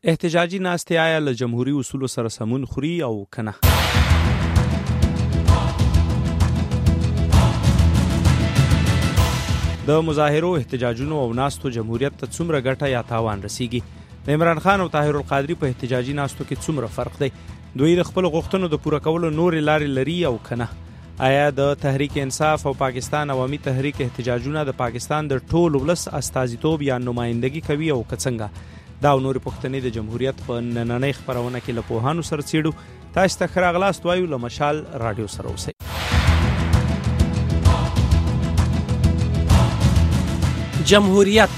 احتجاجي ناستې آیا له جمهوریت اصولو سره سمون خوري او کنه؟ د مظاهرو، احتجاجونو او ناستو جمهوریت ته څومره ګټه یا تاوان رسیږي؟ د عمران خان او طاهر القادری په احتجاجي ناستو کې څومره فرق دی؟ دوی د خپل غوښتنو د پوره کولو نورې لارې لري او کنه؟ آیا د تحریک انصاف او پاکستان عوامي تحریک احتجاجونه د پاکستان د ټول ولس استازیتوب یا نمائندګي کوي او څنګه؟ دا او نورې پوښتنې د جمهوریت په نننۍ خپرونه کې له پوهانو سره څېړو. تاسو ته ښه راغلاست وایو. له مشال راډیو سره اوسئ. جمهوریت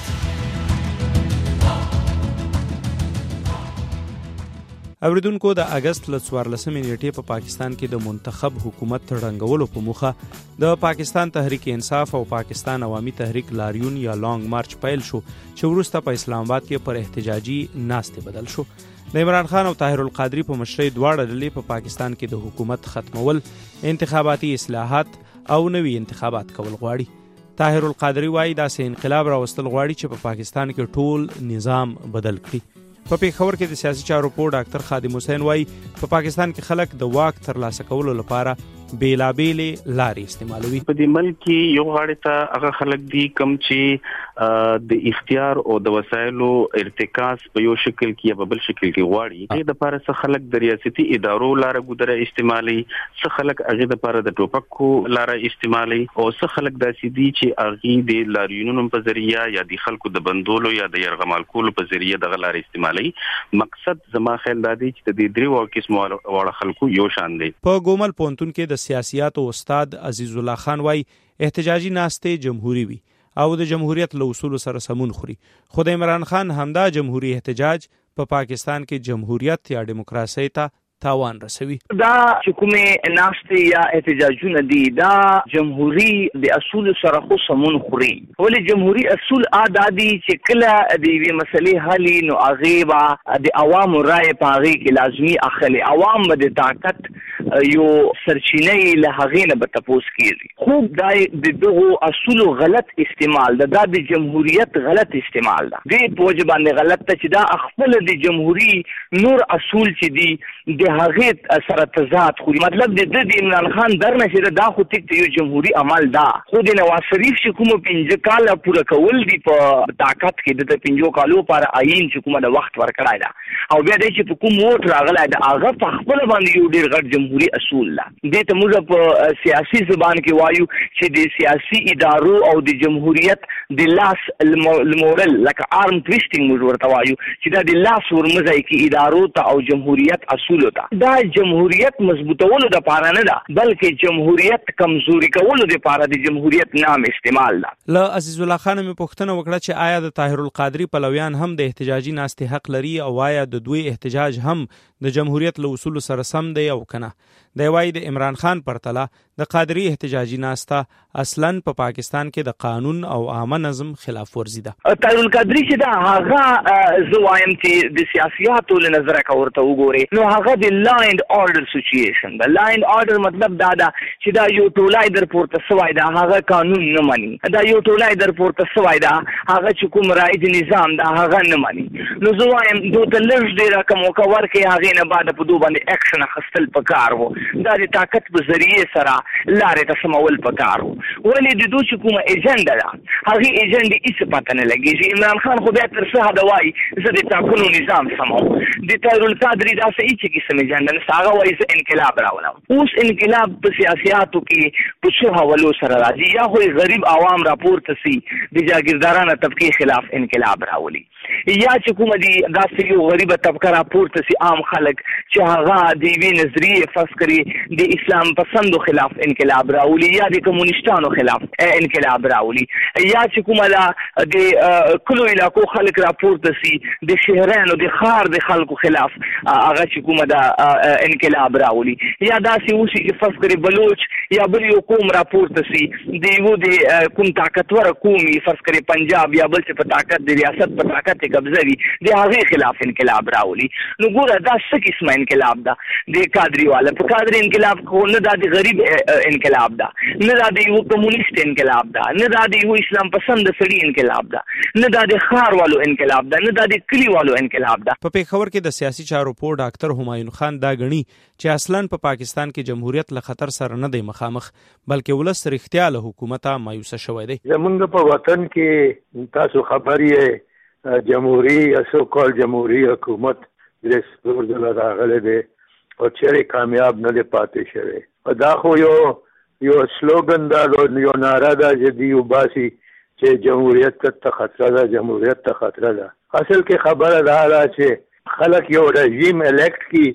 اوریدونکو، د اگست له 14 نیټې په پاکستان کې د منتخب حکومت ړنګولو په موخه د پاکستان تحریک انصاف او پاکستان عوامي تحریک لاریون یا لانګ مارچ پیل شو چې وروسته په اسلام آباد کې پر احتجاجي ناستې بدل شو. د عمران خان او طاهر القادری په مشرۍ دواړه ډلې په پاکستان کې د حکومت ختمول، انتخاباتي اصلاحات او نوي انتخابات کول غواړي. طاهر القادری وایي داسې انقلاب راوستل غواړي چې په پاکستان کې ټول نظام بدل کړي. په پیښور کې د سیاسي چارو پوه ډاکټر خادم حسین وایي په پاکستان کې خلک د واک ترلاسه کولو لپاره بیلابېلې لارې استعمالوي. په دې ملک کې یو غاړې ته هغه خلک دي کوم چې د اختیار او د وسایلو ارتکاز په یو شکل کې یا په بل شکل کې غواړي. هغه د لپاره څه خلک د ریاستي ادارو لاره ګذره استعمالي، څه خلک هغه د لپاره د ټوپکو لاره استعمالي، او څه خلک داسې دي چې هغه د لاریونونو په ذریعہ یا د خلکو د بندولو یا د يرغمال کولو په ذریعہ د لارې استعمالي. مقصد زما خیال دا دی چې د دریو قسمو وړ خلکو یو شان دي. په ګومل پونتون کې د سیاسياتو استاد عزیز الله خان وای احتجاجي ناستې جمهوری وي او د جمهوریت له اصول سره سمون خوري. خو د عمران خان همدا جمهوری احتجاج په پاکستان کې جمهوریت یا دیموکراسي ته تاوان رسوي. دا چې کومه ناستې یا احتجاجونه دي دا جمهوری د اصول سره خو سمون خوري. ولې جمهوری اصول آدادي چې کله د یوې مسلې حل نو هغه د عوامو رائے په هغه کې لازمي اخلي. عوام د طاقت یو سرچینه له هغه نه به تاسو کیږي. خوب د دغه اصول غلط استعمال دا د جمهوریت غلط استعمال ده. دې په وجه باندې غلط ته چې دا خپل د جمهوری نور اصول چې دي د هغه سره تضاد خو مطلب د عمران خان درنه چې دا خو تک یو جمهوری عمل ده. خو د نواز شریف چې کوم 15 کال پوره کول دي په طاقت کې د 15 کالو پر عین چې کومه د وخت ورکړای ده او بیا د چې کوم ووټ راغلی ده هغه په خپل باندې یو ډیر غټ جمهوری اصول ده. د ته موږ په سیاسي زبان کې وایو چې د سیاسي ادارو او د جمهوریت د لاس المورل لکه ارم تویسټینګ موږ ورته وایو چې دا د لاس ورمزای کې ادارو ته او جمهوریت اصول ته دا جمهوریت مضبوطولو د پاره نه ده بلکې جمهوریت کمزوري کولو د پاره د جمهوریت نام استعمال ده. له عزیز الله خان مې پوښتنه وکړه چې آیا د طاهر القادری پلویان هم د احتجاجي ناستې حق لري او آیا د دوی احتجاج هم د جمهوریت له اصول سره سم دی او کنه؟ د وای د عمران خان پرتله د قادری احتجاجي ناسته اصلا په پاکستان کې د قانون او عامه نظم خلاف ورزي ده. طاهر القادری چې دا هغه زوایم چې د سیاسياتو له نظر کورته وګوري نو هغه د لا اند اورډر سچويشن د لا اند اورډر مطلب دا ده چې دا یو ټولای در پورته سوای دا هغه قانون نه مانی. دا یو ټولای در پورته سوای دا هغه چې کوم رائد نظام دا هغه نه مانی. نو زوایم دوه د لږ ډیر کوم کور کې هغه نه بعد په دوه باندې اکشن خستل پکار وو. دا د طاقت په ذریعہ سره لارې ته سمول پکار وو. ولې د دوی کومه ایجنډا ده هغه ایجنډا هیڅ پته نه لګي چې عمران خان خو بیا تر څه دا وایي چې د ټاکنو نظام سمو. د طاهر القادری دا څه هیڅ کیسه ایجنډا نه هغه وایي چې انقلاب راولم. اوس انقلاب په سیاسياتو کې په څه حوالو سره راځي یا خو غریب عوام راپورته سي د جاگیردارانه طبقه خلاف انقلاب راولي یا چې کوم دي داسې یو غریبه طبقه راپورته سي عام خلک چې هغه د وی نظریه فرض کړي د اسلام پسندو خلاف انقلاب راولي یا د کمونستانو خلاف انقلاب راولي یا چې کوم د کلو علاقو خلک راپورته سي د شهرانو د خار د خلکو خلاف هغه چې کوم د انقلاب راولي یا داسې اوسي چې فرض کړي بلوچ یا بل یو قوم راپورته سي د یو د کوم طاقتور قومي فرض کړي پنجاب یا بل چې په طاقت د ریاست په طاقت دولت قبضه وي د هغه خلاف انقلاب راولي. نو ګوره دا څه قسمه انقلاب ده د کادری والا په کادری انقلاب کو نه د غریب انقلاب ده نه د یو کمونیست انقلاب ده نه د یو اسلام پسند سړي انقلاب ده نه د خار والو انقلاب ده نه د کلی والو انقلاب ده. په پیښور کې د سیاسي چارو پور ډاکټر همایون خان دا غني چې اصلاً په پاکستان کې جمهوریت له خطر سره نه دی مخامخ بلکې ولس رښتیا له حکومت مایوسه شوی دی. زمونږ په وطن کې تاسو خبرې جمهوریت اسو کول جمهوریت حکومت درس ورته راغله دی او چیرې کامیاب نه دی پاتې شوی. دا خو یو سلوګن دا یو ناره ده چې دی وباسي چې جمهوریت ته خطر ده جمهوریت ته خطر ده. اصل کې خبره ده چې خلک یو رژیم الیکټ کی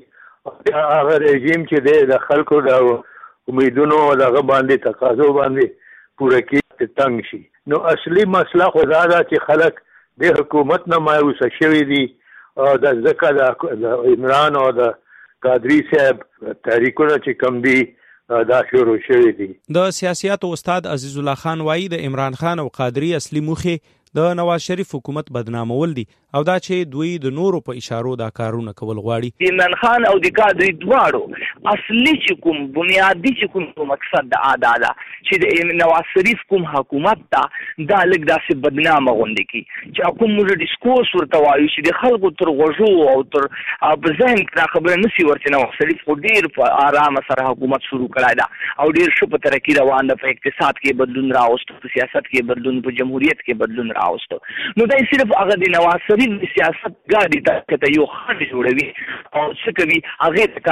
هغه رژیم چې دی د خلکو د امیدونو دغه باندې تقاضو باندې پوره کې تنګ شي. نو اصلي مسله خو دا ده چې خلک د حکومت نه مایوسه شوي دي او د ځکه د عمران او د قادری صاحب تحریکونه چې کم دي دا شروع شوي دي. د سیاسياتو استاد عزیز الله خان وایي د عمران خان او قادری اصلي موخه د نواز شریف حکومت بدنامول دي او دا چې دوی د نورو په اشارو دا کارونه کول غواړي. عمران خان او د قادری دواړو اصلي چې کوم بنیادی چې کوم مقصد د عدالت چې د نواز شریف کوم حکومت دا لګ داسې بدنامه غونډه کی چې کوم موږ ډیسکورس ورته وایو چې د خلکو تر غوږو او تر بزین دا خبره نسی ورته نواز شریف خو ډیر په آرام سره حکومت شروع کړای دا او ډیر شو په ترقی روان ده. په اقتصاد کې بدلون راوست په سیاست کې بدلون په جمهوریت کې بدلون راوست. نو دا صرف هغه د نواز شریف سیاست ګاډي ته یو خنډ جوړوي او څه کوي هغه ته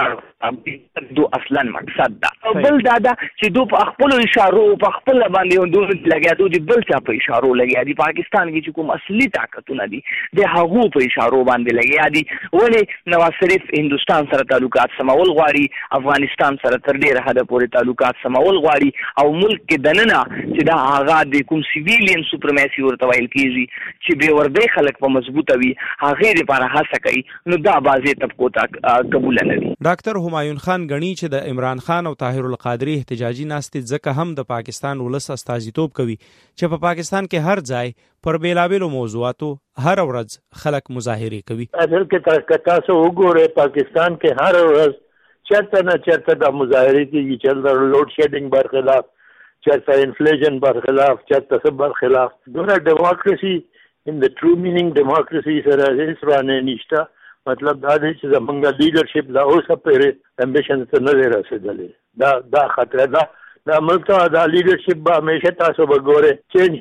کار دو اصلا مقصد ده. بل دا چې دو په خپل اشارو په خپل باندې دوه لګیا دوی بل څه په اشارو لګیا دي. پاکستان کې چې کوم اصلي طاقتونه دي د هغه په اشارو باندې لګیا دي. ولې نواز شریف هندستان سره تعلقات سمول غواړي افغانستان سره تر ډیره حد پورې تعلقات سمول غواړي او ملک کې دننه چې دا هغه د کوم سیویلین سوپرماسي ورته ویل کیږي چې به ورده خلک په مضبوطه وي هغه لپاره هڅه کوي. نو دا بازي طبقو ته قبول نه دي. ډاکټر همایون خان غني چې د عمران خان او طاهر القادری احتجاجي ناستې ځکه هم د پاکستان ولس استازیتوب کوي چې په پاکستان کې هر ځای پر بیلابیلو موضوعاتو هر ورځ خلک مظاهره کوي. اصل کې تاسو وګورئ پاکستان کې هر ورځ چرته نه چرته د مظاهره کیږي چې د لوډ شیډینګ برخلاف چرته انفلیشن برخلاف چرته سب برخلاف. دغه ډیموکراسي in the true meaning democracy سره هیڅ رانه نشته. مطلب دا دی چې زمونږ لیډرشپ دا اوسه پرې امبیشن ته نه رسیدلې. دا خطر ده. دا ملک ته دا لیډرشپ به همیشه تاسو وګورئ چینج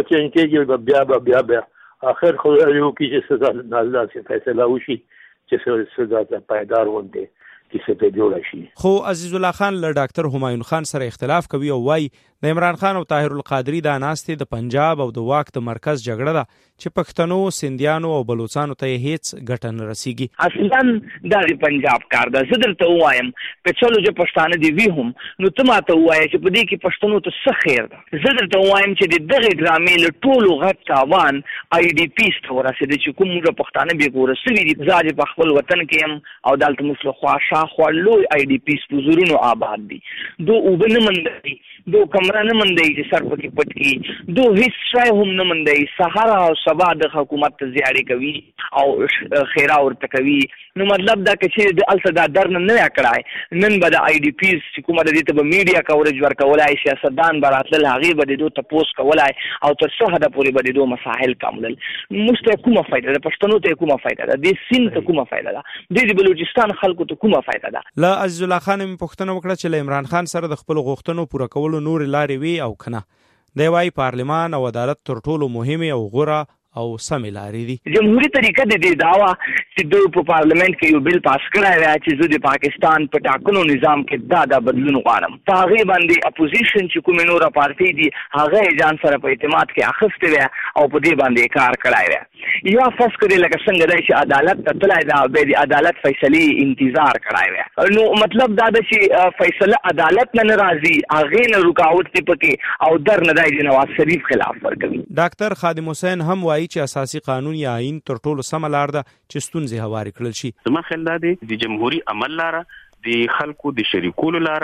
کېږي بیا آخر خو یو کې چې سزا نازله شي فیصله وشي چې سزا ته پایدار ونده کیسه ته جوړ شي. خو عزیز الله خان له ډاکټر همایون خان سره اختلاف کوي او وايي د عمران خان او طاهر القادری دا ناستې د پنجاب او د واک د مرکز جګړه ده چې پښتنو سندیانو او بلوچستانو ته هیڅ ګټه نه رسیږي. اصلا دا د پنجاب کار ده. زه درته وایم که چلو چې پښتانه دی وی هم نو ته ماته وایې چې په دې کې پښتنو ته څه خیر ده. زه درته وایم چې د دغه ډرامې له ټولو غټ تاوان آی ډي پیس ته ورسېده چې کوم موږ پښتانه به ګورسوي دي. زه په خپل وطن کې يم او دلته مسله خواشه لوی آی ډي پیس په زورونو آباد دي. دو وبنه مندي دو کمره نه مندي چې سر پکې پټ کی دو هیڅ شای هم نه مندي. سهار او سبا د حکومت ته زیاړي کوي او خیره ورته کوي. نو مطلب دا چې د الصدا درن نه کړای نن به د آی ډي پیس چې کومه د دې ته میډیا کورج ورکولای سیاستدان براتل هغه به د دوه تپوس کولای او تر څو حد پورې به د دوه مسائل کامل مست کومه فائدہ ده پښتنو ته کومه فائدہ ده د سین ته کومه فائدہ ده د بلوچستان خلکو ته کومه فائدہ ده. لا عزیز الله خان پښتنو وکړه چې عمران خان سره د خپل غوښتنو پوره کولو نور لارې وی او کنه دی وايي پارلمان او عدالت تر ټولو مهمه او غوره او سمې لارې دي. جمهوریت طریقه د دې داوا چې دوی په پارلیمنت کې یو بل پاس کړی دی چې زه د پاکستان په ټاکنو نظام کې دا بدلون غواړم. په هغه باندې اپوزیشن چې کوم نور پارټي دي هغه ځان سره په اعتماد کې اخیسته وي او په دې باندې کار کړی وي. یا فرض کړئ لکه څنګه دی چې عدالت ته تلای دا به د عدالت فیصله انتظار کړای وي. نو مطلب دا د چې فیصله عدالت نه راځي هغه نه رکاوټ ته پکې او در نه دی نواز شریف خلاف ورکوي. ډاکټر خادم حسین هم وايي چې اساسي قانون یا آئین تر ټولو سم لار ده چې ستونزې هوارې کړل شي. زما خیال دا دی د جمهوریت عمل لاره د خلکو د شریکولو لاره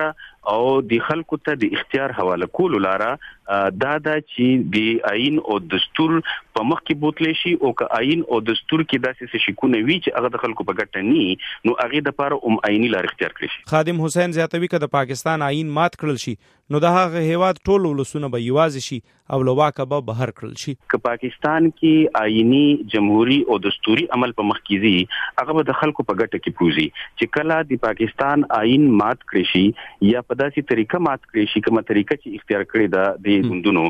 او د خلکو ته د اختیار حواله کول لاره دا چې د آئین او دستور په مخ کې بوتلې شي او که آئین او دستور کې داسې شکونه وي چې هغه د خلکو په ګټه ني نو هغه د لپاره آئینی لار اختیار کړی شي. خادم حسین زیاتوي که د پاکستان آئین مات کړل شي نو د هغه هیواد ټول ولسونه به یوازې شي او له واکه به بهر کړل شي. که پاکستان کې آئینی جمهوریت او دستوري عمل په مخ کې زی هغه به د خلکو په ګټه کې پروزي چې کله د پاکستان آئین مات کړی شي یا په داسې طریقه مات کړی شي کومه طریقه چې اختیار کړی دا د ګوندونو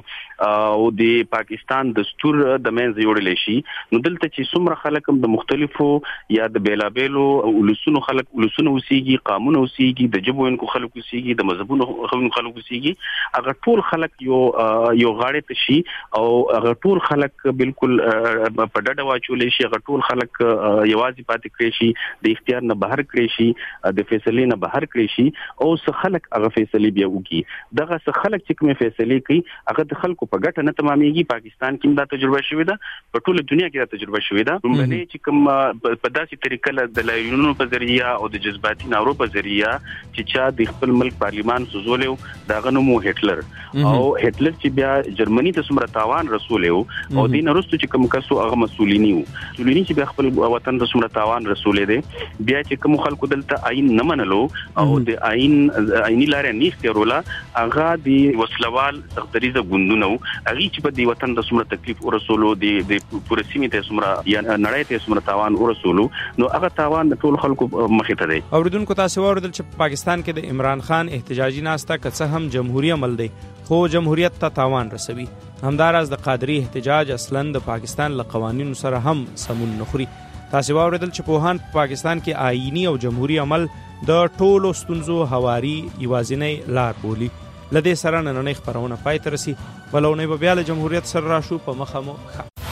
او د پاکستان دستور د منځ جوړل شي نو دلته چې څومره خلک د مختلفو یا د بیلابېلو ولسونو خلک ولسونو اوسېږي قانون اوسېږي د جبوینکو خلک اوسېږي د مذهبونو خلک هغه ټول خلک یو غاړه ته شي او هغه ټول خلک بالکل په ډډه واچولې شي هغه ټول خلک یوازې پاتې کړي شي د اختیار نه بهر کړي شي د فیصلې نه بهر کړي شي او څه خلک هغه فیصلې بیا وکړي دغه څه خلک چې کومه فیصلې کوي هغه د خلکو په ګټه نه تمامېږي. پاکستان کې دا تجربه شوې ده په ټوله دنیا کې دا تجربه شوې ده باندې چې کوم په داسې طریقه د لایونونو په ذریعہ او د جذباتي نارو په ذریعہ چې چا د خپل ملک پارلیمان سوزولیو دا غنمو هټلر او هټلر چې بیا جرمني ته څومره تاوان رسولیو او دین وروسته چې کوم کسو هغه مسولینی چې بیا خپل وطن ته څومره تاوان رسولې دي بیا چې کوم خلکو دلته آئین نه منلو او د آئینی لارې نه اختیاروله هغه د وسلوال سختریزه ګوندونو هغه چې په دې وطن د څومره تکلیف ورسولو د پوره سیمې ته څومره یا نړۍ ته څومره تاوان ورسولو نو هغه تاوان ټول خلکو مخې ته دی. اوریدونکو تاسو اوریدل چې پاکستان کې د عمران خان احتجاجي ناسته که هم جمهوریت عمل دی خو جمهوریت ته تاوان رسوي. همداراز د قادری احتجاج اصلا د پاکستان له قوانینو سره هم سمون نخوري. تاسو اوریدل چې پوهان په پاکستان کې آئینی او جمهوریت عمل د ټولو ستونزو هواري یوازینۍ لار بولي. لدې سره نننۍ خبرونه پای ته رسي ولونه به بیا له جمهوریت سره راشو په مخه مو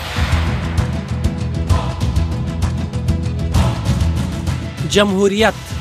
جمهوریت